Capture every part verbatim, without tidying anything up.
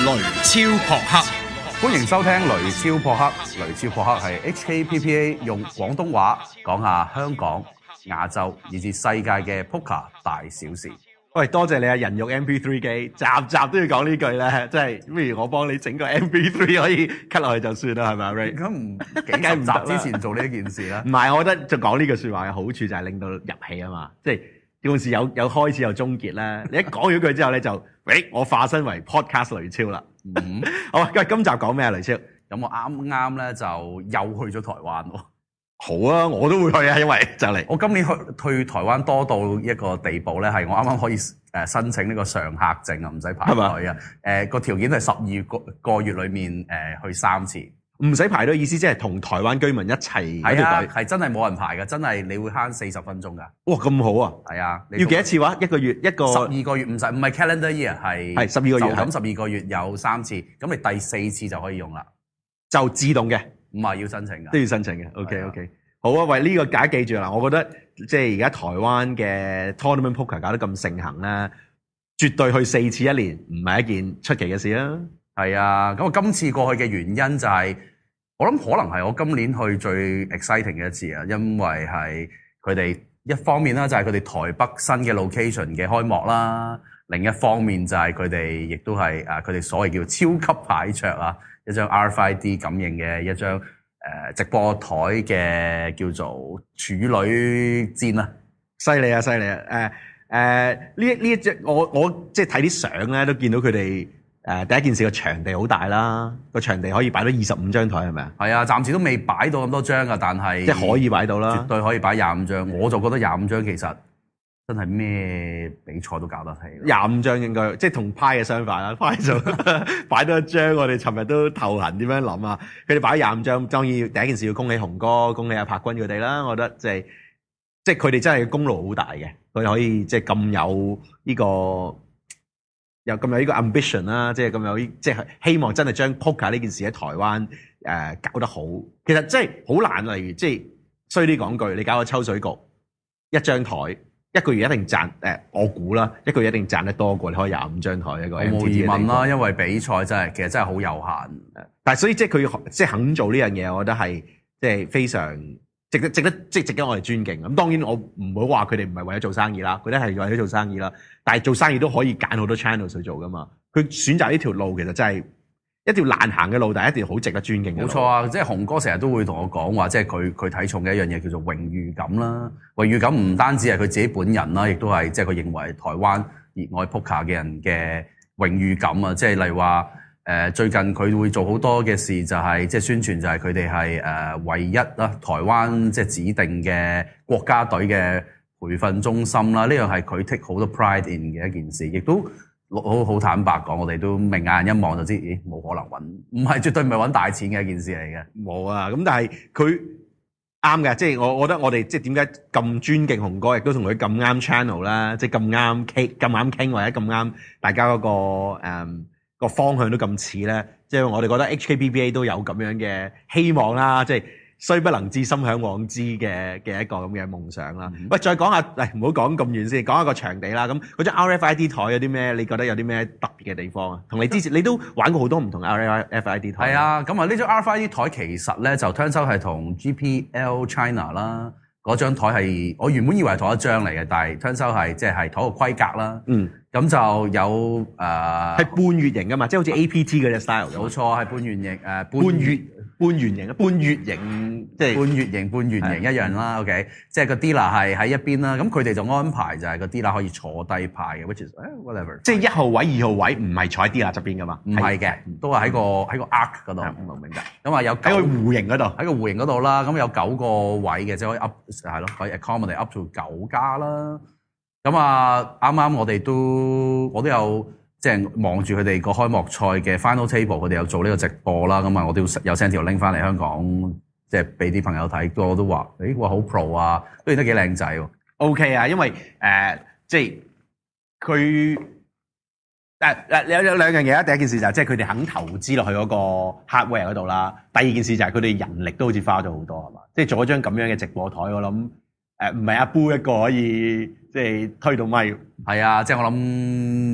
超撲克， 歡迎收聽雷超撲克。雷超撲克係 H K P P A 用廣東話講下香港、亞洲以至世界嘅撲克大小事。 喂，多謝你啊！人肉 M P 三 機，集集都要講呢句咧，即係不如我幫你整個 M P 三可以 cut 落去就算啦，係咪 Ray？ 咁唔幾十集之前做呢一件事啦。 唔係，我覺得就講呢句説話嘅好處就係令到入戲啊嘛，即係件事有有開始有終結啦。你一講完句之後咧，就誒我化身為 podcast 雷超啦。嗯，好啊，今今集講咩啊？雷超， 咁我啱啱咧就又去咗台灣喎。 好啊，我都會去啊，因為就嚟我今年去去台灣多到一個地步咧，係我啱啱可以誒申請呢個常客證啊，唔使排隊啊。誒個條件係十二個個月裏面誒去三次， 唔使排隊，意思即係同台灣居民一齊係啊，係真係冇人排嘅，真係你會慳四十分鐘㗎。 哇，咁好啊！ 係啊， 要幾多次話？一個月一個十二個月唔使，唔係 calendar year 係係十二個月， 就咁十二個月有三次，咁你第四次就可以用啦， 就自動嘅， 唔係要申請㗎， 都要申請嘅。OK OK。好啊，喂，呢、這個大家記住啦，我覺得即係而家台灣嘅 tournament poker 搞得咁盛行啦，絕對去四次一年唔係一件出奇嘅事啦。 係啊，咁我今次過去嘅原因就係、是，我諗可能係我今年去最 exciting 嘅一次啊，因為係佢哋一方面啦，就係佢哋台北新嘅 location 嘅開幕啦，另一方面就係佢哋亦都係啊，佢哋所謂叫超級牌桌啊，一張 R F I D 感應嘅一張。誒直播台嘅叫做處女戰啊， 犀利啊犀利啊！誒誒呢一呢一隻我我即係睇啲相咧，都見到佢哋誒第一件事個場地好大啦，個場地可以擺到二十五張台係咪啊？ 係啊，暫時都未擺到咁多張㗎，但係即係可以擺到啦， 絕對可以擺廿五張。我就覺得廿五張其實真係咩比賽都搞得起。 廿五張應該即係同派嘅相反啦，派就擺多一張。我哋尋日都頭痕點樣諗啊？佢哋擺廿五張，當然第一件事要恭喜紅哥、恭喜阿柏君佢哋啦。我覺得即係即係佢哋真係功勞好大嘅，佢哋可以即係咁有呢個有咁有呢個 ambition 啦，即係咁有即係希望真係將 poker 呢件事喺台灣誒搞得好。其實真係好難，例如即係衰啲講句，你搞個抽水局一張台。一個月一定賺誒，我估啦，一個月一定賺得多過你開廿五張台一個 M T T 嘅地方。冇疑問啦， 因為比賽真係其實真係好有限。 但係所以即係佢即係肯做呢樣嘢，我覺得係即係非常值得值得即係值得我哋尊敬。咁當然我唔會話佢哋唔係為咗做生意啦，佢哋係為咗做生意啦。但係做生意都可以揀好多 channel 去做噶嘛。佢選擇呢條路其實真係一條難行嘅路，但係一條好值得尊敬嘅路。 冇錯啊！即係紅哥成日都會同我講話，即係佢佢睇重嘅一樣嘢叫做榮譽感啦。榮譽感唔單止係佢自己本人啦，亦都係即係佢認為台灣熱愛 poker 嘅人嘅榮譽感啊！即係例如話誒、呃，最近佢會做好多嘅事，就係即係宣傳，就係佢哋係誒唯一啦，台灣即係指定嘅國家隊嘅培訓中心啦。呢樣係佢 take 好多 pride in 嘅一件事，亦都。好好坦白講，我哋都明眼人一望就知，咦，冇可能揾，唔係絕對唔係揾大錢嘅一件事嚟嘅。 冇啊，咁但係佢啱嘅，即係我我覺得我哋即係點解咁尊敬紅哥，亦都同佢咁啱 channel 啦，即係咁啱傾，咁啱傾或者咁啱大家嗰個誒個方向都咁似咧，即係我哋覺得 H K P P A 都有咁樣嘅希望啦，即係。雖不能至，心向往之嘅嘅一個咁嘅夢想啦。喂、嗯，再講下，嚟唔好講咁遠先，講下個場地啦。咁嗰張 R F I D 台有啲咩？你覺得有啲咩特別嘅地方啊？同你之前你都玩過好多唔同嘅 R F I D 台。 係啊，咁啊呢張 R F I D 台其實咧就 turns out 係同 G P L China 啦嗰張台係，我原本以為係同一張嚟嘅，但係 turns out 係即係同一個規格啦。嗯，咁就有誒係、呃、 半月形㗎嘛，即係好似 A P T 嗰隻 style。冇錯，係半圓形誒、呃、半月。 半圓形啊，半月形，即係半月形、半圓形一樣啦。OK，即係個 dealer 係喺一邊啦。咁佢哋就安排就係個 dealer 可以坐低派嘅 ，which is whatever。 即係一號位、二號位唔係坐喺 dealer 側邊噶嘛？ 唔係嘅，都係喺個喺個 arc 嗰度。 唔明白。 咁啊有喺個弧形嗰度， 喺個弧形嗰度啦。咁有九個位嘅，即係可以 up 係咯，可以 accommodate up to 九家啦。咁啊，啱啱我哋都我都有。即係望住佢哋個開幕賽嘅 final table，佢哋有做呢個直播啦，咁啊我都有 send 條 link 翻嚟香港，即係俾啲朋友睇，我都話，誒哇好 pro 啊，都影得幾靚仔喎。 OK 啊，因為誒、呃、即係佢誒誒有有兩樣嘢啦，第一件事就係即係佢哋肯投資落去嗰個 hardware 嗰度啦，第二件事就係佢哋人力都好似花咗好多係嘛，即係做一張咁樣嘅直播台，我諗誒唔係阿 Boo 一個可以即係推到咪。 係啊，即係我諗。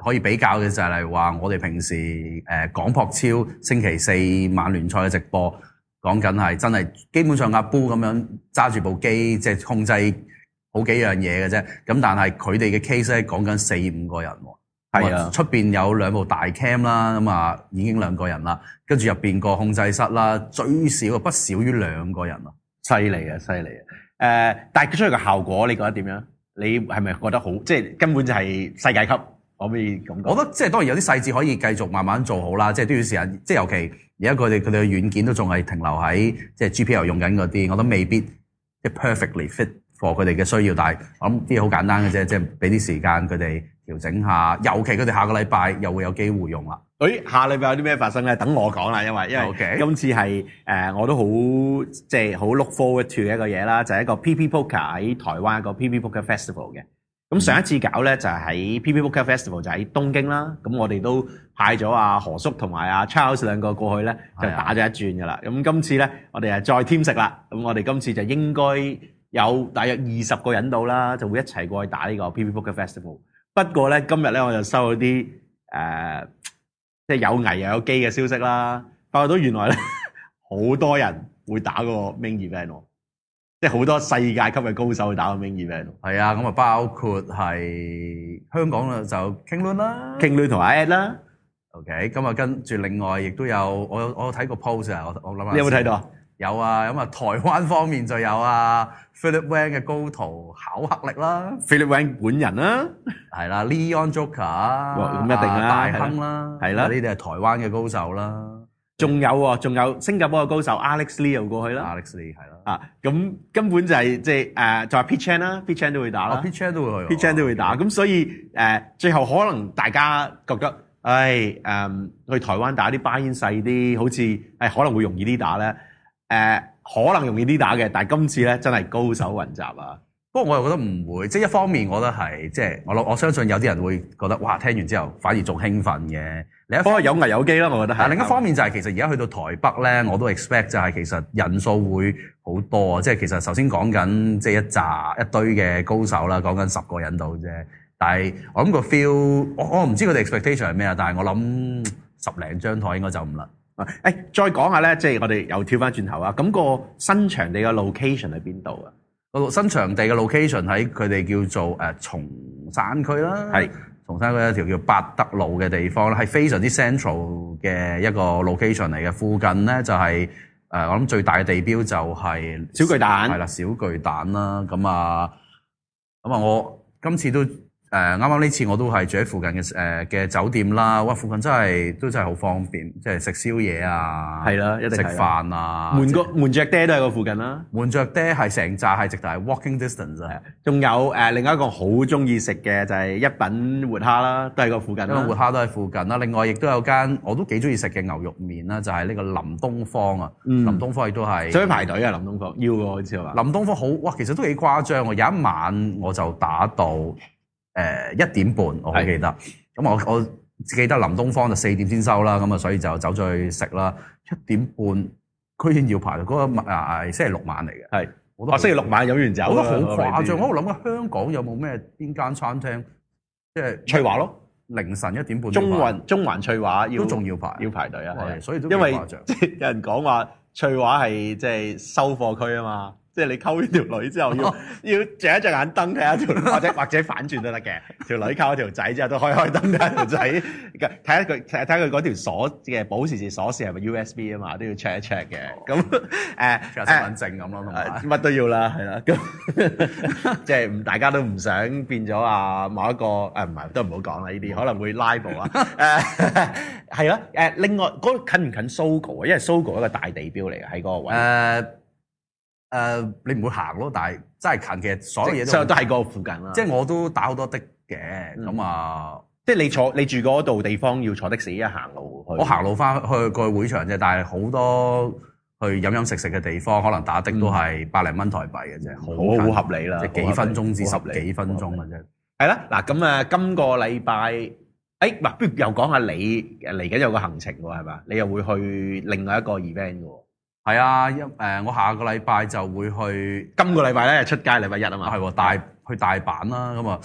可以比較嘅就係例如話，我哋平時誒、呃、港撲超星期四晚聯賽嘅直播，講緊係真係基本上阿 Boo 咁樣揸住部機，即係控制好幾樣嘢嘅啫。咁但係佢哋嘅 case 咧講緊四五個人喎。係啊，出邊有兩部大 cam 啦，咁啊已經兩個人啦，跟住入邊個控制室啦，最少不少於兩個人咯。 犀利啊，犀利啊！誒、呃，但係佢出嚟嘅效果，你覺得點樣？你係咪覺得好？即係根本就係世界級，可唔可以咁講？ 我覺得即係當然有啲細節可以繼續慢慢做好啦，即係都要時間。即係尤其而家佢哋佢哋嘅軟件都仲係停留喺即係 G P L 用緊嗰啲，我覺得未必即係 perfectly fit for 佢哋嘅需要。但係我諗啲嘢好簡單嘅啫，即係俾啲時間佢哋調整下。尤其佢哋下個禮拜又會有機會用啦。 誒，下禮拜有啲咩發生咧？等我講啦，因為因為 Okay. 今次係誒、呃、我都好即係好 look forward to 嘅一個嘢啦，就係、是、一個 P P Poker 喺台灣一個 P P Poker Festival 嘅。咁上一次搞咧就係喺 P P Poker Festival 就喺東京啦。咁我哋都派咗阿何叔同埋阿 Charles 兩個過去咧，就打咗一轉噶啦。咁今次咧我哋係再添食啦。咁我哋今次就應該有大約二十個人到啦，就會一齊過去打呢個 P P Poker Festival。不過咧今日咧我就收咗啲誒即係有危又有機嘅消息啦，發覺到原來咧好多人會打個 main event 喎，即係好多世界級嘅高手去打個 main event。 係啊，咁啊包括係香港啦，就 King Lun 啦 ，King Lun 同阿 Ed 啦。 OK，咁啊跟住另外亦都有，我有我有睇過 post 啊，我我諗下。 你有冇睇到啊？ 有啊，咁啊台灣方面就有啊 Philip Wang 嘅高徒巧克力啦 ，Philip Wang 本人啦， 係啦 Leon Joker 啊， 咁一定啦， 大亨啦， 係啦， 呢啲係台灣嘅高手啦。 仲有喎，仲有新加坡嘅高手 Alex Lee 又過去啦 ，Alex Lee 係啦， 啊咁根本就係即係誒，就係 Pete Chan 啦 ，Pete Chan 都會打啦 ，Pete Chan 都會去 ，Pete Chan 都會打，咁所以誒最後可能大家覺得，唉誒去台灣打啲巴煙細啲，好似誒可能會容易啲打咧，誒。可能容易啲打嘅，但係今次咧真係高手雲集啊！ 不過我又覺得唔會，即係一方面我覺得係即係我我相信有啲人會覺得哇，聽完之後反而仲興奮嘅。另一方面有危有機啦，我覺得係。 但另一方面就係其實而家去到台北咧，我都 expect 就係其實人數會好多啊！即係其實首先講緊即係一紮一堆嘅高手啦，講緊十個人度啫。但係我諗個 feel，我我唔知佢哋 expectation 係咩啊，但係我諗十零張台應該就唔啦。 誒、哎，再講下咧，即係我哋又跳翻轉頭啊！咁、那個新場地嘅 location 喺邊度啊？ 個新場地嘅 location 喺佢哋叫做誒松山區啦，係松山區一條叫八德路嘅地方咧，係非常之 central 嘅一個 location 嚟嘅。附近咧就係、是、誒、呃、我諗最大嘅地標就係小巨蛋， 係啦，小巨蛋啦。咁啊，咁啊，我今次都。誒啱啱呢次我都係住喺附近嘅誒嘅酒店啦，哇！附近真係都真係好方便，即係食宵夜啊， 係啦，一定食飯啊， 門個門雀爹都喺個附近啦， 門雀爹係成扎係直頭係 walking distance 啊， 仲有誒、呃、另外一個好中意食嘅就係一品活蝦啦，都喺個附近啦， 因為活蝦都喺附近啦。另外亦都有間我都幾中意食嘅牛肉麵啦，就係、是、呢個林東方啊，嗯、林東方亦都係想排隊啊，林東方要喎，好似話林東方好哇，其實都幾誇張喎，有一晚我就打到。誒一點半，我好記得。咁我我記得林東方就四點先收啦，咁啊所以就走咗去食啦。一點半居然要排，嗰、那個啊星期六晚嚟嘅。係，我都、哦、星期六晚飲完酒， 我覺得好誇張。我喺度諗緊香港有冇咩邊間餐廳，即係翠華咯， 凌晨一點半。 中環中環翠華要都仲要排， 要排隊啊！係， 所以都因為誇張即係有人講話翠華係即係收貨區啊嘛。即係你溝完條女之後要要著一隻眼燈睇下條女，或者或者反轉都得嘅。條女溝咗條仔之後都開開燈睇下條仔，睇下佢睇睇佢嗰條鎖嘅保時捷鎖匙係咪 U S B 啊嘛，都要 check 一 check 嘅。咁誒身份證咁咯， 乜都要啦，係啦。咁即係唔大家都唔想變咗啊某一個誒唔係都唔好講啦，呢啲可能會 liable 啊。誒係咯誒，另外嗰個近唔近 Sogo 啊？因為 Sogo 一個大地標嚟嘅喺嗰個位。 誒。誒、呃，你唔會行咯，但係真係近，其實所有嘢都都喺嗰附近啦。即係我都打好多的嘅，咁、嗯、啊， 即係你坐你住嗰度地方要坐的士，一行路去。 我行路翻去過去會場啫，但係好多去飲飲食食嘅地方，可能打的都係百零蚊台幣嘅啫，好、 嗯、好合理啦， 即係幾分鐘至十幾分鐘嘅啫。 係啦，嗱咁啊，今個禮拜，誒、哎，嗱，不如又講下你嚟緊有個行程喎，係嘛？你又會去另外一個 event 嘅。 係啊，一誒、呃，我下個禮拜就會去。 今個禮拜咧出街，禮拜一啊嘛。 係喎，大去大阪啦，咁啊，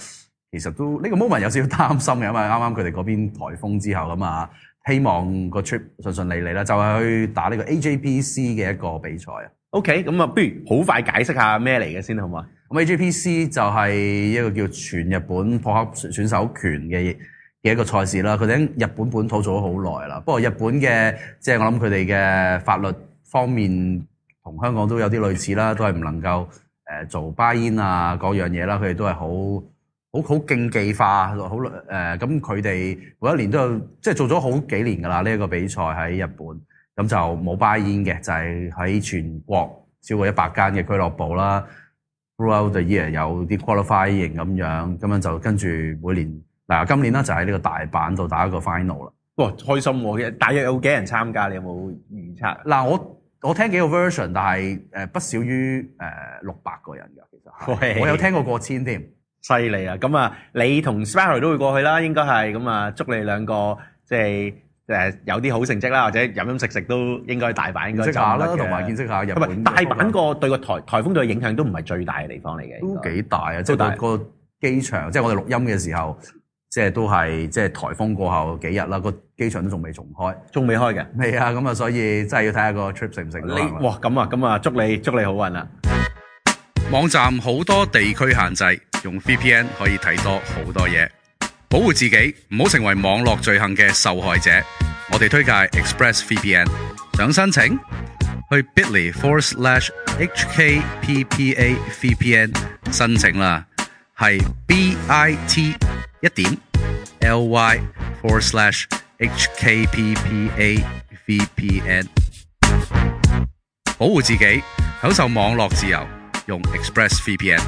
其實都呢、這個 moment 有少少擔心嘅，因為啱啱佢哋嗰邊颱風之後咁啊，希望個 trip 順順利利啦，就係、是、去打呢個 A J P C 嘅一個比賽啊。 OK，咁啊，不如好快解釋下咩嚟嘅先好嘛？ 咁 A J P C 就係一個叫全日本撲克選手權嘅嘅一個賽事啦。佢哋喺日本本土做咗好耐啦，不過日本嘅即係我諗佢哋嘅法律方面同香港都有啲類似啦，都係唔能夠誒做 buy in 啊嗰樣嘢啦。佢哋都係好好好競技化，好誒咁佢哋每一年都有即係做咗好幾年㗎啦。呢一個比賽喺日本。咁就冇 buy in 嘅，就係、是、喺全國超過一百間嘅俱樂部啦。Throughout the year 有啲 qualifying 咁樣，咁樣就跟住每年嗱，今年啦就喺呢個大阪度打一個 final 啦。 哇，開心喎！大約有幾人參加？你有冇預測？ 嗱，我我聽幾個 version，但係誒不少於誒六百個人㗎，其實係我有聽過過千添。 犀利啊！咁啊，你同 Sparrow 都會過去啦，應該係咁啊，祝你兩個即係。誒有啲好成績啦，或者飲飲食食都應該大阪應該見識下啦， 同埋見識下日本。 大阪個對個颱颱風對嘅影響都唔係最大嘅地方嚟嘅， 都幾大啊！即係個機場，即係我哋錄音嘅時候，即係都係即係颱風過後幾日啦，個機場都仲未重開， 仲未開嘅。 未啊！咁啊，所以真係要睇下個 trip 成唔成功。 哇！咁啊，咁啊，祝你祝你好運啦！ 網站好多地區限制，用 V P N 可以睇多好多嘢。保護自己，唔好成為網絡罪行嘅受害者。我哋推介 ExpressVPN， 想申請去 bit.ly forward slash HKPPA VPN 申請啦，係 bit 一點 ly forward slash HKPPA VPN。保護自己，享受網絡自由，用 ExpressVPN。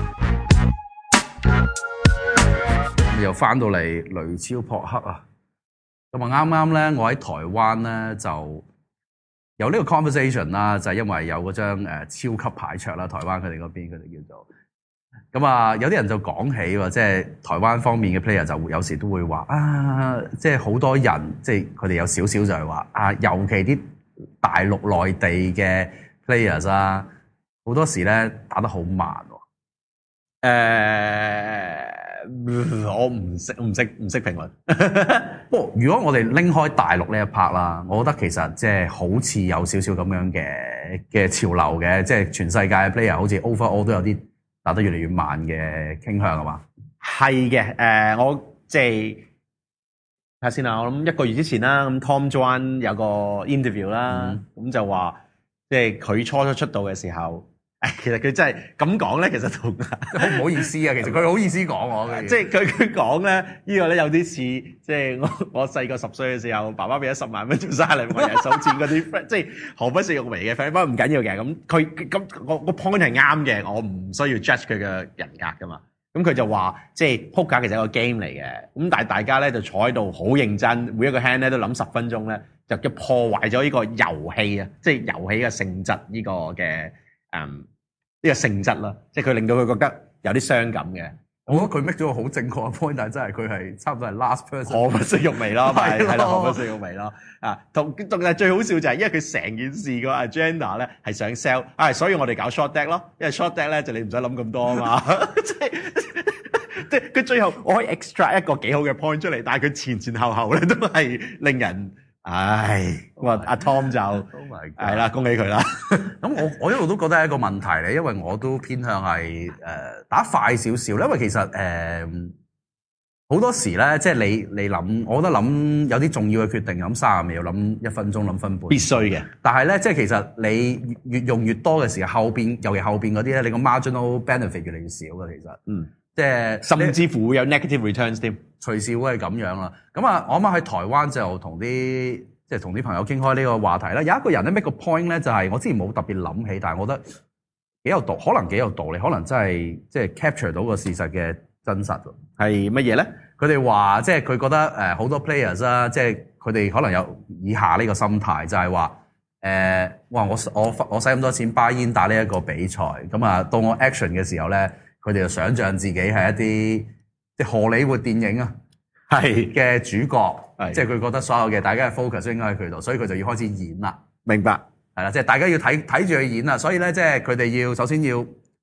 又翻到嚟雷超撲克啊！咁啊啱啱咧，我喺台灣咧就有呢個 conversation 啦，就係因為有嗰張誒超級牌桌啦，台灣佢哋嗰邊佢哋叫做咁啊，有啲人就講起喎，即係台灣方面嘅 player 就有時都會話啊，即係好多人即係佢哋有少少就係話啊，尤其啲大陸內地嘅 players 啊，好多時咧打得好慢喎。 誒、呃，我唔識唔識唔識評論。 不過如果我哋拎開大陸呢一 part 啦，我覺得其實即係好似有少少咁樣嘅嘅潮流嘅，即係全世界嘅 player 好似 overall 都有啲打得越嚟越慢嘅傾向係嘛？ 係嘅，誒、呃，我即係睇下先啦。我諗一個月之前啦，咁 Tom Juan 有個 interview 啦，咁、嗯、就話即係佢初初出道嘅時候。誒，其實佢真係咁講咧，其實同好唔好意思啊！其實佢好意思講我嘅， 即係佢佢講咧，呢個咧有啲似，即係我我細個十歲嘅時候，爸爸俾咗十萬蚊做生日禮物，我日日數錢嗰啲 friend，即係毫不食肉糜嘅 friend，不過唔緊要嘅。咁佢咁我個 point 係啱嘅，我唔需要 judge 佢嘅人格噶嘛。咁佢就話，即係撲克其實係一個 game 嚟嘅，咁但係大家咧就坐喺度好認真，每一個 hand 咧都諗十分鐘咧，就叫破壞咗呢個遊戲啊，即係遊戲嘅性質呢個嘅嗯。呢個性質啦，即係佢令到佢覺得有啲傷感嘅。 我覺得佢 make 咗個好正確嘅 point，但係真係佢係差唔多係 last person。 毫不食肉糜咯，係係啦，毫不食肉糜咯。啊，同同係最好笑就係，因為佢成件事個 agenda 咧係想 sell，啊，所以我哋搞 short deck 咯，因為 short deck 咧就你唔使諗咁多啊嘛。即係即係佢最後我可以 extract 一個幾好嘅 point 出嚟，但係佢前前後後咧都係令人。唉，哇！阿 Tom 就係啦，恭喜佢啦。 咁我我一路都覺得係一個問題嚟，因為我都偏向係誒、呃、打快少少，因為其實誒好、呃、多時咧，即係你你諗，我覺得諗有啲重要嘅決定，諗三十秒，諗一分鐘，諗分半， 必須嘅。但係咧，即係其實你越用越多嘅時候，後邊尤其後邊嗰啲咧，你個 marginal benefit 越嚟越少嘅，其實嗯。即係甚至乎會有 negative returns 添， 隨時會係咁樣啦。咁啊，我啱啱喺台灣就同啲即係同啲朋友傾開呢個話題啦。有一個人咧 make 個 point 咧，就係我之前冇特別諗起，但係我覺得幾有道，可能幾有道理，可能真係即係 capture 到個事實嘅真實。係乜嘢咧？佢哋話即係佢覺得誒好多 players 啦，即係佢哋可能有以下呢個心態，就係話誒哇我我我使咁多錢 buy in 打呢一個比賽，咁啊到我 action 嘅時候咧。佢哋就想象自己係一啲即係荷里活電影啊，係嘅主角，即係佢覺得所有嘅大家嘅 focus 應該喺佢度，所以佢就要開始演啦。明白，係啦，即係大家要睇睇住佢演啦。所以咧，即係佢哋要首先要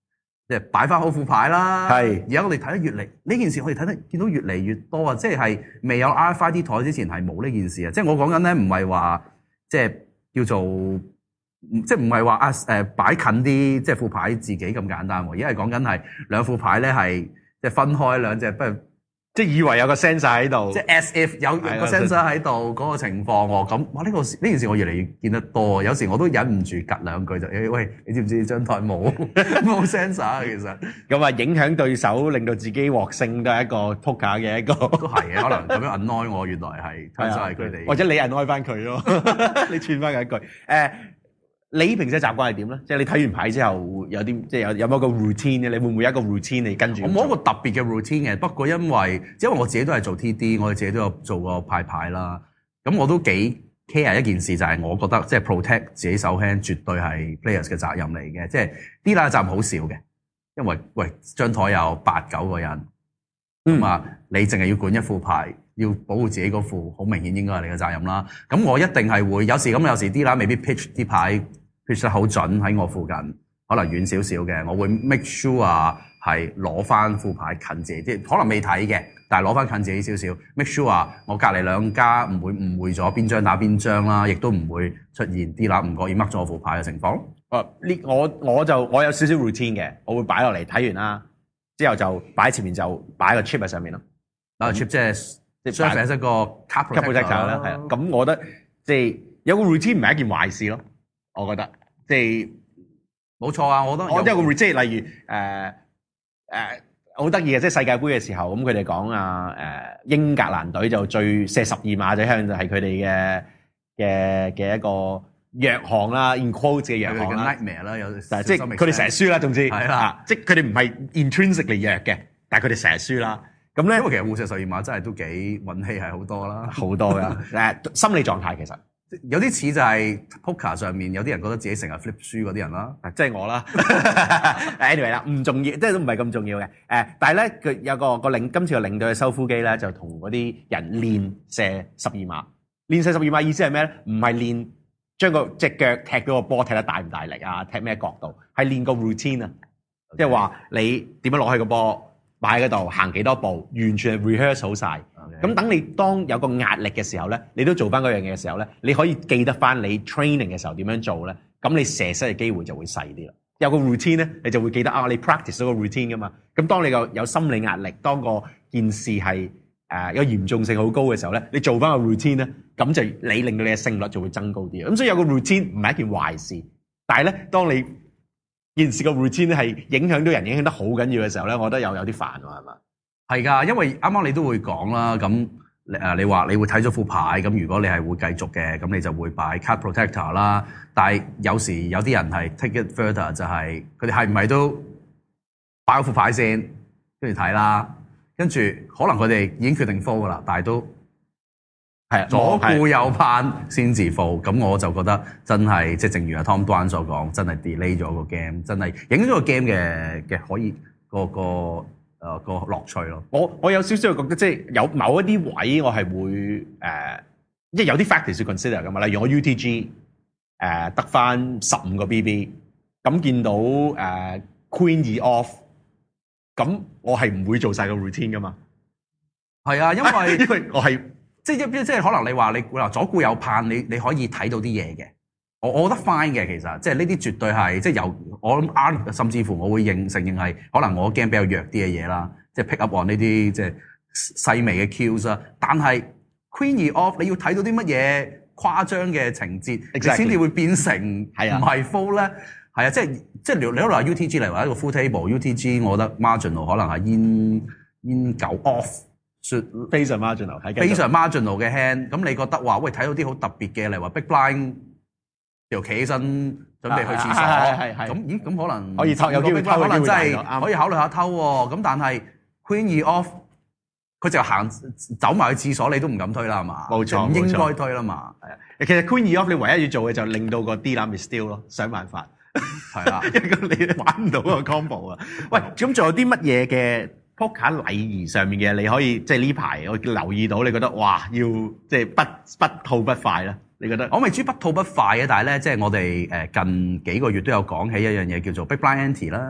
即係擺翻好副牌啦。 係而家我哋睇得越嚟呢件事，我哋睇得見到越嚟越多啊！即係未有 R F I D 台之前係冇呢件事啊！即係我講緊咧，唔係話即係叫做即係唔係話啊誒擺近啲即係副牌自己咁簡單喎，而係講緊係兩副牌咧係即係分開兩隻，不如。 即係以為有個 sensor 喺度， 即係 as if 有個 sensor 喺度嗰個情況喎，咁哇呢、呢個呢件事我越嚟越見得多，有時我都忍唔住趌兩句就誒喂，你知唔知張台冇冇 sensor 啊？其實咁啊影響對手，令到自己獲勝都係一個撲克嘅一個， 都係嘅，可能咁樣 annoy 我，原來係睇晒佢哋， 或者你 annoy 翻佢咯，你串翻佢一句誒。呃你平時嘅習慣係點咧？即係你睇完牌之後有啲即係有有冇一個 routine 咧？你會唔會有一個 routine 你跟住？ 我冇一個特別嘅 routine 嘅，不過因為因為我自己都係做 T D，我哋自己都有做過派牌啦。咁我都幾 care 一件事，就係我覺得即係 protect 自己手 hand 絕對係 players 嘅責任嚟嘅。即係啲啦責任好少嘅，因為喂張台有八九個人，咁、嗯、啊你淨係要管一副牌，要保護自己嗰副，好明顯應該係你嘅責任啦。咁我一定係會有時咁，有時啲啦未必 pitch 啲牌。pitch 得好準喺我附近，可能遠少少嘅，我會 make sure 啊係攞翻副牌近自己，即係可能未睇嘅，但係攞翻近自己少少 make sure 啊我隔離兩家唔會誤會咗邊張打邊張啦，亦都唔會出現啲啦唔覺意掹咗我副牌嘅情況。 哦、啊，呢我我就我有少少 routine 嘅，我會擺落嚟睇完啦，之後就擺喺前面就擺個 chip 喺上面咯。擺個 chip 即係即係 serve 一個 card protector 啦，係啊。咁我覺得即係有個 routine 唔係一件壞事咯。我覺得即係冇錯啊！我覺得我都有個 routine，例如誒誒好得意嘅，即係世界盃嘅時候，咁佢哋講啊誒英格蘭隊就最射十二碼就向就係佢哋嘅嘅嘅一個弱項啦 ，in quote 嘅弱項啦 ，nightmare 啦，有即係佢哋成日輸啦，總之係啦， 即係佢哋唔係 intrinsically 弱嘅，但係佢哋成日輸啦。咁咧， 因為其實互射十二碼真係都幾運氣係好多啦， 好多噶誒心理狀態其實。 有啲似就係 poker 上面有啲人覺得自己成日 flip 輸嗰啲人啦， 即係我啦。anyway 啦，唔重要，即係都唔係咁重要嘅。誒，但係咧佢有個個領今次個領隊嘅修夫基咧，就同嗰啲人練射十二碼。練射十二碼意思係咩咧？唔係練將個隻腳踢到個波踢得大唔大力啊，踢咩角度，係練個 routine 啊。即係話你點樣攞起個波？擺喺嗰度行幾多步，完全係 rehearse 好晒。咁、okay. 等你當有個壓力嘅時候咧，你都做翻嗰樣嘢嘅時候咧，你可以記得翻你 training 嘅時候點樣做咧。咁你射失嘅機會就會細啲啦。有個 routine 咧，你就會記得啊，你 practice 咗個 routine 噶嘛。咁當你個有心理壓力，當個件事係誒、呃、有嚴重性好高嘅時候咧，你做翻個 routine 咧，咁就你令到你嘅勝率就會增高啲。咁所以有個 routine 唔係一件壞事，但係咧，當你件事個 routine 係影響到人，影響得好緊要嘅時候咧，我覺得又有啲煩喎，係嘛？ 係㗎，因為啱啱你都會講啦，咁誒你話你會睇咗副牌，咁如果你係會繼續嘅，咁你就會擺 card protector 啦。但係有時有啲人係 take it further，就係佢哋係唔係都擺咗副牌先，跟住睇啦，跟住可能佢哋已經決定 fold 㗎啦，但係都係左顧右盼先至 fold。咁我就覺得真係即係正如阿 Tom Dwan 所講，真係 delay 咗個 game， 真係影咗個 game 嘅嘅可以個個誒個樂趣咯。 我我有少少覺得即係有某一啲位我係會誒、呃，即係有啲 factors 要 consider 㗎嘛。例如我 U T G 誒得翻十五個 B B， 咁見到誒、呃、Queen 二 off， 咁我係唔會做晒個 routine 㗎嘛。 係啊，因為因為我係。 即係即係可能你話你嗱左顧右盼，你你可以睇到啲嘢嘅。我我覺得 fine 嘅，其實即係呢啲絕對係即係有我諗啱，甚至乎我會認承認係可能我 game 比較弱啲嘅嘢啦，即係 pick up on 呢啲即係細微嘅 cues 啦。但係 Queen 二 off 你要睇到啲乜嘢誇張嘅情節， Exactly. 你先至會變成唔係 full 咧。係啊，即係即係你你話 U T G 嚟話一個 full table，U T G 我覺得 marginal 可能係煙煙九 off。 非常 marginal， 非常 marginal 嘅 hand， 咁你覺得話喂睇到啲好特別嘅，例如話 big blind 又企起身準備去廁所，咁咦咁可能可以偷有機會偷， 可能真係可以考慮下偷喎。咁但係 Queen 二 off， 佢就行走埋去廁所，你都唔敢推啦，係嘛？ 冇錯， 唔應該推啦嘛。係啊， 其實 Queen 二 off 你唯一要做嘅就令到個 D 籃 miss steal 咯，想辦法係啦， 因為你玩唔到個 combo 啊。喂，咁仲有啲乜嘢嘅poker禮儀上面嘅，你可以即係呢排我留意到，你覺得哇，要即係不不吐不快啦？你覺得？ 我未知不吐不快嘅，但係咧，即係我哋誒近幾個月都有講起一樣嘢叫做 Big Blind Ante 啦。 係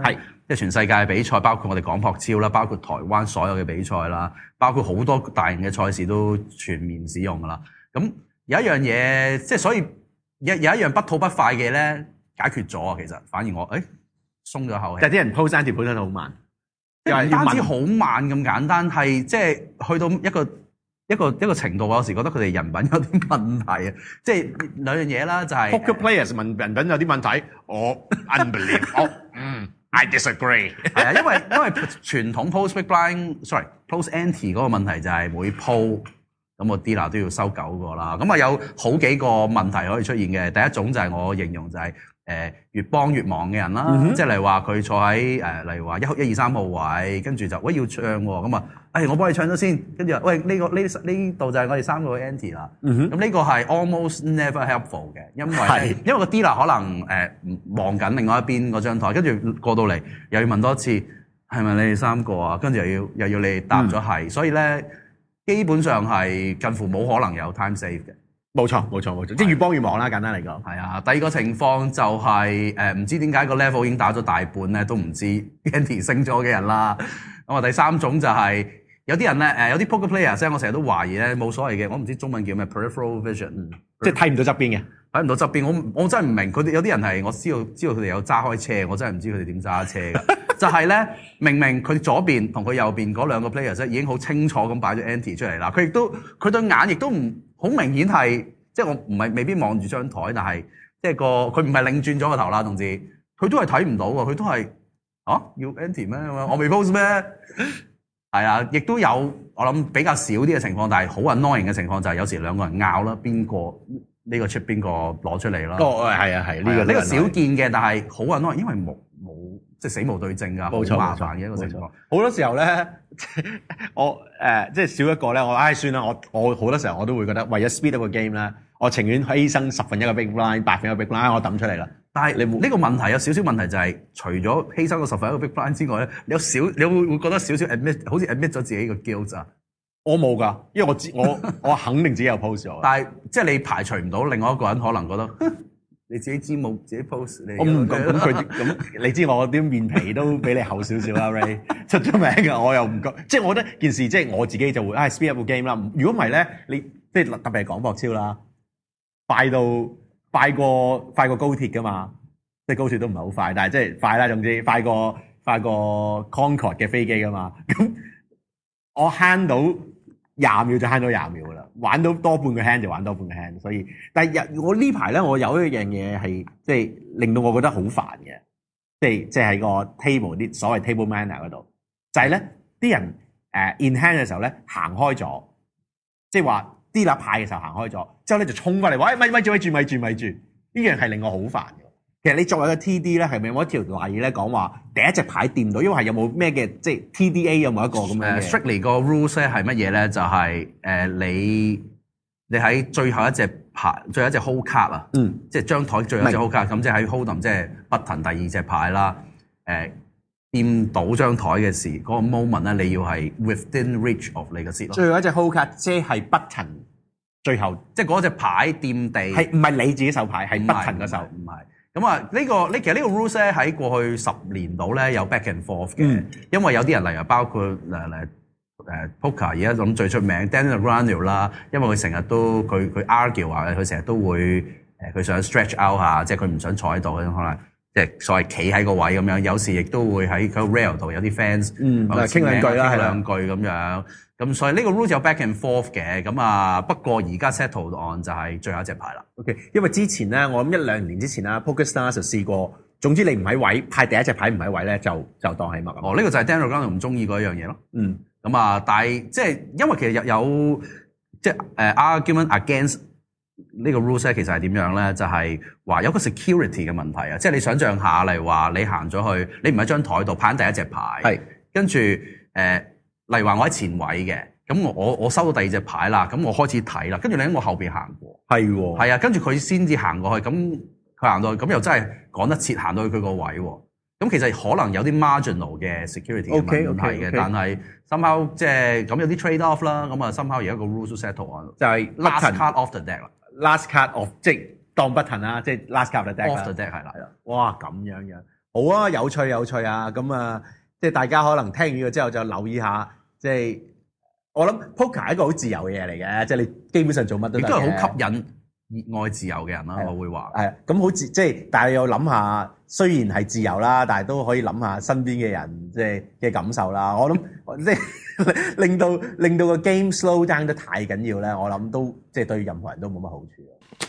即係全世界嘅比賽，包括我哋港撲超啦，包括台灣所有嘅比賽啦，包括好多大型嘅賽事都全面使用噶啦。咁有一樣嘢，即係所以有有一樣不吐不快嘅咧解決咗啊！其實反而我誒鬆咗口氣。 但係啲人 post anti post 得好慢， 即係唔單止好慢咁簡單，係即係去到一個一個一個程度，我有時覺得佢哋人品有啲問題啊！即係兩樣嘢啦，就係 poker players 問人品有啲問題，我 unbelievable，我嗯 I disagree。 係啊，因為因為傳統 post big blind，sorry post ante 嗰個問題就係每鋪咁個 dealer 都要收九個啦。咁啊有好幾個問題可以出現嘅。第一種就係我形容就係、是。誒越幫越忙嘅人啦，嗯、即係例如話佢坐喺誒、呃，例如話一一二三號位，跟住就喂要唱喎，咁啊，誒我幫你唱咗先，跟住喂呢、呢個呢呢度就係我哋三個嘅 ante 啦，咁呢、嗯、個係 almost never helpful 嘅，因為是因為個 dealer 可能誒望緊另外一邊嗰張台，跟住過到嚟又要問多一次係咪你哋三個啊，跟住又要又要你哋答咗係，嗯、所以咧基本上係近乎冇可能有 time save 嘅。 冇錯，冇錯，冇錯，即係越幫越忙啦，簡單嚟講。 係啊，第二個情況就係誒唔知點解個 level 已經打咗大半咧，都唔知 ante 升咗嘅人啦。咁啊，第三種就係、是、有啲人咧誒，有啲 poker player 咧，我成日都懷疑咧冇所謂嘅，我唔知中文叫咩 peripheral vision，、嗯、 即係睇唔到側邊嘅， 睇唔到側邊。我我真係唔明佢哋有啲人係我知道知道佢哋有揸開車，我真係唔知佢哋點揸車㗎。就係咧，明明佢左邊同佢右邊嗰兩個 player 咧已經好清楚咁擺咗 ante 出嚟啦，佢亦都佢對眼亦都唔好明顯係。即係我唔係未必望住張台，但係即係個佢唔係擰轉咗個頭啦，同志佢都係睇唔到喎，佢都係啊要 ante 咩？我未 post 咩？係啊，亦都有我諗比較少啲嘅情況，但係好 annoying 嘅情況就係有時兩個人拗啦，邊個呢個出邊個攞出嚟啦？ 哦，係啊，係呢個呢個少見嘅，但係好 annoying，因為冇冇即係死無對證㗎， 冇錯， 好麻煩嘅一個情況。 好多時候咧，我誒、呃、即係少一個咧，我唉、哎、算啦，我我好多時候我都會覺得為咗 speed up 個 game 咧。我情願犧牲十分一個 big blind， 八分一個 big blind， 我抌出嚟啦。但係你呢個問題有少少問題就係、是，除咗犧牲個十分一個 big blind 之外咧，你有少你會會覺得少少 admit， 好似 admit 咗自己個 guilt 啊。我冇㗎，因為我知我我肯定自己有 post 咗。 但係即係你排除唔到另外一個人可能覺得你自己知冇自己 post 你。 我唔咁咁佢咁，你知我啲面皮都比你厚少少啦 ，Ray 出咗名㗎，我又唔覺，即係我覺得件事即係我自己就會唉 speed up 個 game 啦。如果唔係咧，你即係特別係港博超啦。快到快過快過高鐵㗎嘛，即係高鐵都唔係好快，但係即係快啦，總之快過快過 Concorde 嘅飛機㗎嘛。咁我慳到廿秒就慳到廿秒㗎啦，玩到多半個 hand 就玩多半個 hand。所以，但係我呢排咧，我有一樣嘢係即係令到我覺得好煩嘅，即係即係喺個 table 啲所謂 table manner 嗰度，就係咧啲人誒 in hand 嘅時候咧行開咗，即係話。啲粒牌嘅時候行開咗，之後咧就衝翻嚟話：，咪咪住咪住咪住咪住！呢樣係令我好煩嘅。其實你作為一個 T D 咧，係咪有冇一條例咧講話第一隻牌掂到？因為係有冇咩嘅即係 T D A 有冇一個咁樣嘅 strictly 個 rules 咧係乜嘢咧？就係、是、誒、呃、你你喺最後一隻牌，最後一隻 hold 卡啊，嗯，即係張台最後一隻 hold 卡，咁即係喺 hold'em 即係 button 第二隻牌啦，誒、呃。掂到張台嘅時，嗰、那個 moment 咧，你要係 within reach of 你嘅 seat 咯。最後一隻 hold 卡，即係 button，最後即係嗰隻牌掂地，係唔係你自己手牌？係 button 嘅手，唔係。咁啊，呢、這個呢其實呢個 rules 咧喺過去十年度咧有 back and forth 嘅，嗯、因為有啲人例如包括誒誒誒 poker 而家諗最出名 Daniel Negreanu 啦，因為佢成日都佢佢 argue 話佢成日都會誒佢想 stretch out 下，即係佢唔想坐喺度，可能。即係所謂企喺個位咁樣，有時亦都會喺個 rail 度有啲 fans，嗯，傾兩句啦，傾兩句咁樣。咁所以呢個 rule 有 back and forth 嘅，咁啊不過而家 settle on 就係最後一隻牌啦。 OK，因為之前咧，我諗一兩年之前啦 PokerStars 就試過，總之你唔喺位，派第一隻牌唔喺位咧，就就當係乜咁。 哦，呢、這個就係 Daniel Negreanu唔中意嗰一樣嘢咯。 嗯， 咁啊，但係即係因為其實有有即係誒 argument against。呢個 rules 咧其實係點樣咧？就係、是、話有個 security 嘅問題啊！即係你想象下，例如話你行咗去，你唔喺張台度派第一隻牌，係跟住誒、呃，例如話我喺前位嘅，咁我我我收到第二隻牌啦，咁我開始睇啦，跟住你喺我後邊行過，係喎，係啊，跟住佢先至行過去，咁佢行到去，咁又真係趕得切行到去佢個位喎。咁其實可能有啲 marginal 嘅 security 嘅問題嘅， okay, okay, okay. 但係 somehow 即係咁有啲 trade off 啦，咁啊 somehow 而家個 rules settle on 就係 last card off the deck 啦。Last card off 即係當 button 啦，即係 last card off the deck。off the deck 係啦，係啦。哇，咁樣樣， 好啊，有趣有趣啊！咁啊，即係大家可能聽完呢個之後就留意下，即係我諗 poker 係一個好自由嘅嘢嚟嘅，即係你基本上做乜都得嘅。 亦都係好吸引熱愛自由嘅人啦，我會話。 係咁好自即係，但係又諗下，雖然係自由啦，但係都可以諗下身邊嘅人即係嘅感受啦。我諗即係令到令到個 game slow down 得太緊要咧，我諗都即係對任何人都冇乜好處。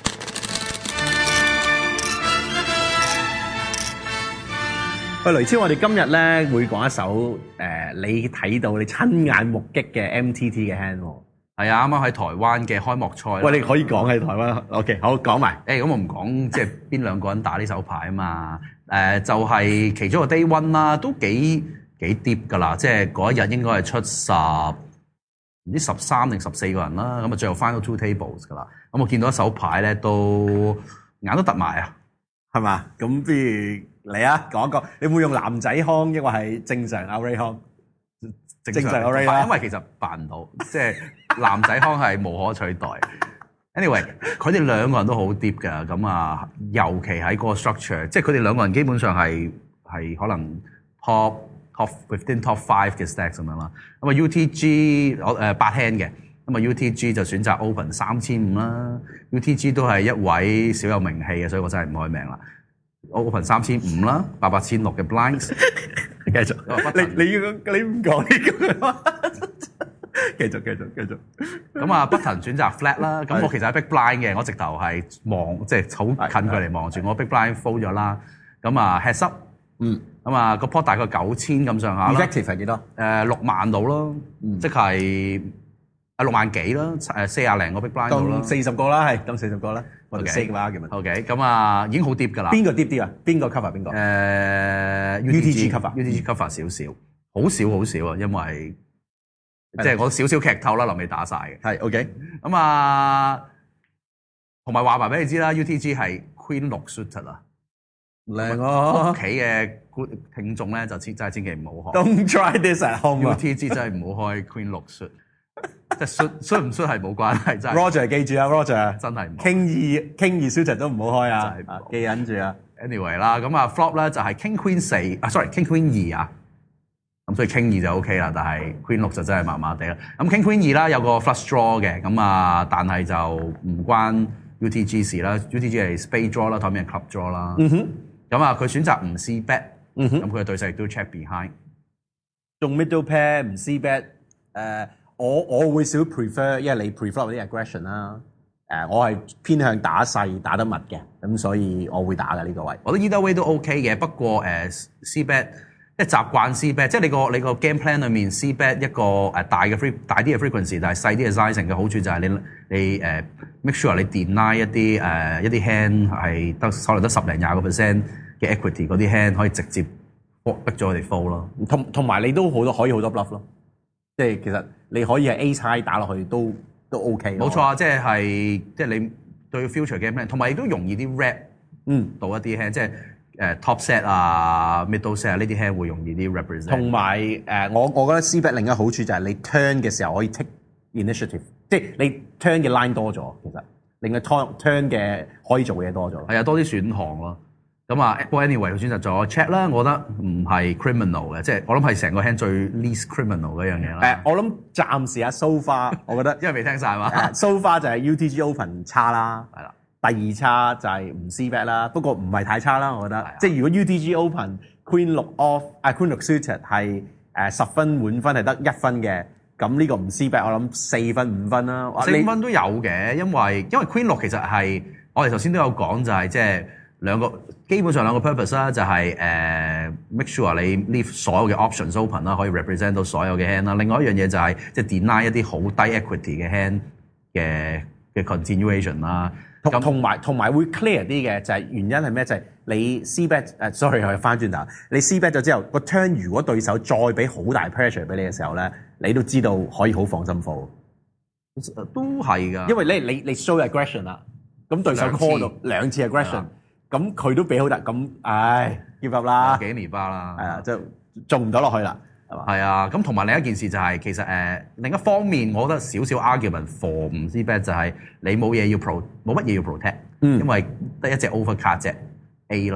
喂，雷超，我哋今日咧會講一首誒、呃，你睇到你親眼目擊嘅 M T T 嘅 hand 喎。 係啊，啱啱喺台灣嘅開幕賽。 喂，你可以講喺台灣 ，OK， 好講埋。 誒，咁我唔講即係邊兩個人打呢手牌啊嘛。誒、呃，就係、是、其中一個 day one 啦，都幾幾 deep 㗎啦。即係嗰一日應該係出十唔知十三定十四個人啦。咁啊，最後 final two tables 㗎啦。咁我見到一手牌咧，都眼都突埋啊， 係嘛？咁不如嚟啊，講一講。你會用男仔腔，抑或係正常 Ray 腔？ 正常 Ray 啦，因為其實扮唔到，即係男仔腔係無可取代。Anyway，佢哋兩個人都好 deep 㗎，咁啊，尤其喺嗰個 structure，即係佢哋兩個人基本上係係可能 top top fifteen top five 嘅 stacks 咁樣啦。咁啊 U T G 我誒八 hand 嘅，咁啊 U T G 就選擇 open 三千五啦。U T G 都係一位小有名氣嘅，所以我真係唔開名啦。open 三千五啦，八百千六嘅 blinds。繼續，你你你唔講呢個，繼續繼續繼續。咁啊，button 選擇 flat 啦。咁我其實係 big blind 嘅，我直頭係望，即係好近距離望住我 big blind fold 咗啦。咁啊 heads up，嗯，咁啊個 pot 大概九千咁上下啦。effective 係幾多？誒六萬到咯，即係啊六萬幾啦，誒四廿零個 big blind 到啦。四十個啦，係咁四十個啦。我哋 say 嘅話叫乜 ？OK， 咁啊已經好 deep 㗎啦。邊個 deep 啲啊？邊個 cover 邊個？誒 U T G cover，U T G cover 少少，好少好少啊，因為即係我少少劇透啦，臨尾打晒嘅。係 OK，咁啊，同埋話埋俾你知啦 ，U T G 係 Queen 六 suited 啊，靚咯。屋企嘅聽眾咧就千真係千祈唔好開。Don't try this at home。U T G 真係唔好開 Queen 六 suit。即係 suit suit 唔 suit 係冇關係，真係。Roger 記住啊 ，Roger 真係唔好。King 二 King 二 suited 都唔好開啊，記緊住啊。Anyway 啦，咁啊 flop 咧就係 King Queen 四啊 ，sorry King Queen 二啊，咁所以 King 二就 OK 啦，但係 Queen 六就真係麻麻地啦。咁 King Queen 二啦有個 flush draw 嘅，咁啊但係就唔關 U T G 事啦 ，U T G 係 spade draw 啦，台面係 club draw 啦。嗯哼。咁啊佢選擇唔 C bet， 嗯哼。咁佢嘅對手亦都 check behind， 中 middle pair 唔 C bet， 誒、呃。我我會少 prefer， 因為你 prefer 啲 aggression 啦。誒，我係偏向打細打得密嘅，咁所以我會打嘅呢個位。我覺得 either way 都 OK 嘅，不過誒、呃、C bet 即係習慣 C bet，即係你個你個 game plan 裏面 C bet 一個誒大嘅 free 大啲嘅 frequency，但係細啲嘅 sizing 嘅好處就係你你誒、呃、make sure 你 deny 一啲誒、呃、一啲 hand 係得可能得十零廿個 percent 嘅 equity 嗰啲 hand 可以直接逼咗佢哋 fold 咯。同同埋你都好多可以好多 bluff 咯。即係其實你可以係 A 差打落去都都 OK。冇錯啊，即係係即係你對 future game plan， 同埋亦都容易啲 rap 嗯到一啲 hand，即係誒 top set 啊 middle set 啊呢啲 hand 會容易啲 represent。同埋誒我我覺得 C bet 另一個好處就係你 turn 嘅時候可以 take initiative， 即係你 turn 嘅 line 多咗，其實另外 turn turn 嘅可以做嘅嘢多咗。係啊，多啲選項咯。咁啊 ，anyway 佢選擇咗 check 啦，我覺得唔係 criminal 嘅，即係我諗係成個 hand 最 least criminal 嗰樣嘢啦。誒、呃，我諗暫時啊 so far， 我覺得因為未聽晒嘛。so far 就係 U T G Open 差啦，係啦。第二差就係唔 C bet 啦，不過唔係太差啦，我覺得。即係如果 U T G Open Queen 六 off 啊 Queen 六 suited 係誒十分滿分係得一分嘅，咁呢個唔 C bet 我諗四分五分啦。四分都有嘅，因為因為 Queen 六其實係我哋頭先都有講就係即係。兩個基本上兩個 purpose 啦，就係誒 make sure 你 leave 所有嘅 options open 啦，可以 represent 到所有嘅 hand 啦。另外一樣嘢就係即係 deny 一啲好低 equity 嘅 hand 嘅嘅 continuation 啦。同同埋同埋會 clear 啲嘅就係原因係咩？就係、是、你 C bet 誒、呃、sorry 我翻轉頭，你 C bet 咗之後個 turn 如果對手再俾好大 pressure 俾你嘅時候咧，你都知道可以好放心 fold。都係㗎，因為你你你 show aggression 啦，咁對手 call 到兩次 aggression。咁佢都俾好大，咁唉 give up 啦，幾年巴啦，係啊，即係做唔到落去啦，係嘛？係啊，咁同埋另一件事就係、是、其實誒、呃、另一方面，我覺得少少 argument for 唔 C bet 就係你冇嘢要 pro 冇乜嘢要 protect，嗯，因為得一隻 overcard 隻 A 咯，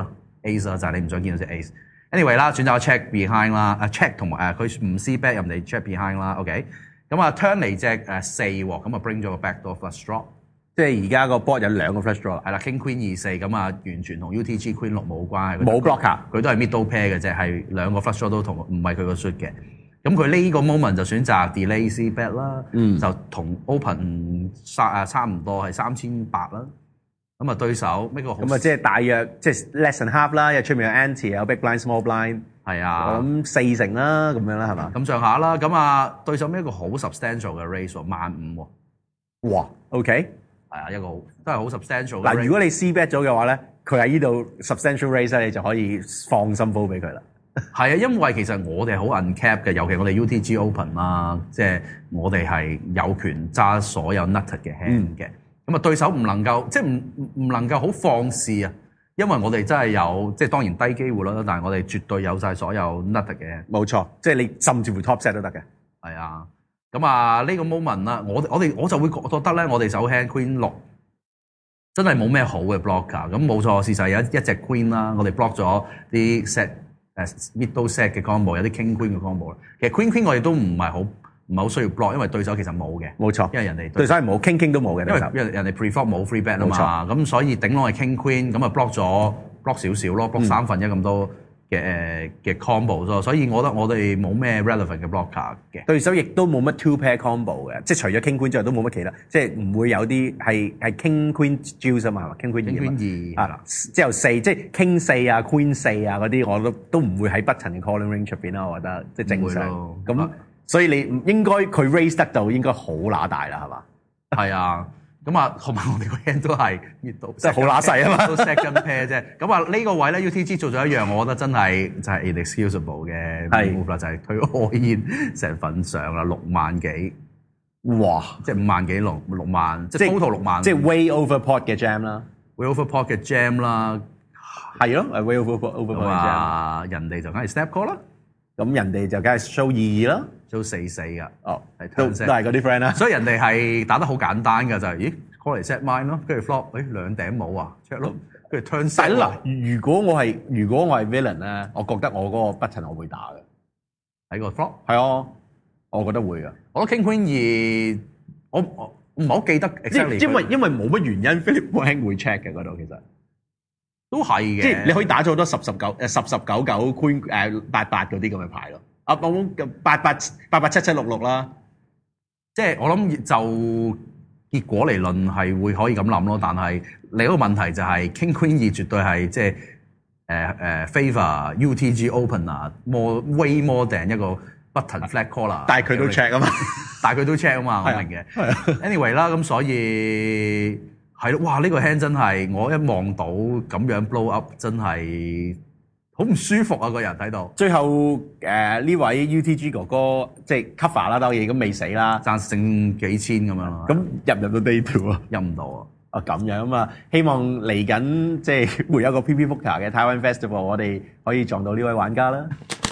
ace 啦，就係你唔想見到隻 ace。anyway 啦，選擇 check behind 啦，啊 check 同埋誒佢唔 see bet 入嚟 check behind 啦 ，OK。咁啊 turn 嚟隻誒四喎，咁啊 bring 咗個 backdoor flush draw。 即係而家個 board 有兩個 flush draw 係啦 ，King Queen 二四咁啊，完全同 U T G Queen 六冇關係。 冇 blocker， 佢都係 middle pair 嘅啫，係兩個 flush draw 都同唔係佢個 suit 嘅。咁佢呢個 moment 就選擇 delay C bet 啦， 嗯、 就同 open 差啊差唔多係三千八啦。咁啊對手呢個好咁啊即係大約即係 less than half 啦，因為出面有 ante 有 big blind small blind， 係啊， 咁四成啦咁樣啦係嘛？ 咁上下啦，咁啊對手呢一個好 substantial 嘅 raise 喎，萬五喎。 哇 ，OK。 係啊，一個都係好 substantial 嘅。 嗱，如果你 C bet 咗嘅話咧，佢喺呢度 substantial raise 咧，你就可以放心 fold 俾佢啦。 係啊，因為其實我哋好 uncap 嘅，尤其我哋 U T G Open 啦，即係我哋係有權揸所有 nutted 嘅 hand 嘅。咁啊、嗯，對手唔能夠即係唔唔能夠好放肆啊，因為我哋真係有即係當然低機會啦，但係我哋絕對有晒所有 nutted 嘅。 冇錯，即係你甚至乎 top set 都得嘅。 係啊。咁啊，呢個 moment 啦，我我哋我就會覺得咧，我哋手 hand Queen 六真係冇咩好嘅 blocker。咁冇錯，事實有一一隻 Queen 啦，我哋 block 咗啲 set 誒 middle set 嘅 combo， 有啲 King Queen 嘅 combo 啦。其實 Queen Queen 我哋都唔係好唔係好需要 block，因為對手其實冇嘅。 冇錯， 因為人哋對手係冇 King King 都冇嘅， 因為因為人哋 pre-flop 冇 free bet 啊嘛，咁所以頂籠係 King Queen，咁啊 block 咗 block 少少咯 ，block 三分一咁多。嘅誒嘅 combo 咯，所以我覺得我哋冇咩 relevant 嘅 blocker 嘅。 對手亦都冇乜 two pair combo 嘅，即係除咗 King Queen 之外都冇乜其他，即係唔會有啲係係 King Queen juice 啊嘛，係嘛 King Queen King Queen 二啊，之後四即係 King 四啊 Queen 四啊嗰啲，我都都唔會喺 button 嘅 calling range 入邊啦，我覺得即係正常。咁、啊、所以你應該佢 raise 得到應該好乸大啦，係嘛？係啊。咁啊，同埋我哋個 hand 都係搣到， 即係好乸細啊嘛， 都 second pair 啫。咁啊，呢個位咧 U T G 做咗一樣，我覺得真係就係 inexcusable 嘅 move 啦，就係推 all in 成份上啦，六萬幾， 哇！ 即係五萬幾六六萬，即係 total 六萬， 即係 way over pot 嘅 jam 啦 ，way over pot 嘅 jam 啦， 係咯，係 way over pot over pot 嘅 jam。 啊，人哋就梗係 snap call 啦， 咁人哋就梗係 show 二二啦。 都四四噶， 哦，都都係嗰啲 friend 啦。 所以人哋係打得好簡單㗎，就係、是、咦 call 嚟 set mine 咯，跟住 flop，誒兩頂帽啊 check 咯，跟住 turn set。 嗱，如果我係如果我係 villain 咧，我覺得我嗰個 button 我會打嘅， 喺個 flop。 係啊，我覺得會㗎。 我覺得 King Queen 二，我我唔係好記得 exactly。 因為因為冇乜原因 ，Philip Wang 會 check 嘅嗰度其實都係嘅。 即係你可以打咗好多十十九誒十十九九 Queen 誒八八嗰啲咁嘅牌咯。啊，我八八八八七七六六啦， 即係我諗就結果嚟論係會可以咁諗咯，但係另一個問題就係 King Queen 二絕對係即係誒誒 favor U T G opener more way more than 一個 button flat caller， 但係佢都 check 啊嘛， 但係佢都 check 啊嘛，我明嘅。anyway 啦，咁所以係咯，哇！呢個 hand 真係我一望到咁樣 blow up 真係〜好唔舒服啊！個人睇到最後誒呢、呃、位 U T G 哥哥即係 cover 啦，當然咁未死啦， 爭剩幾千咁樣咯。 咁入唔入到 day two 啊？ 入唔到啊！ 啊咁樣啊嘛，希望嚟緊即係會有一個 P P Poker 嘅 Taiwan Festival，我哋可以撞到呢位玩家啦。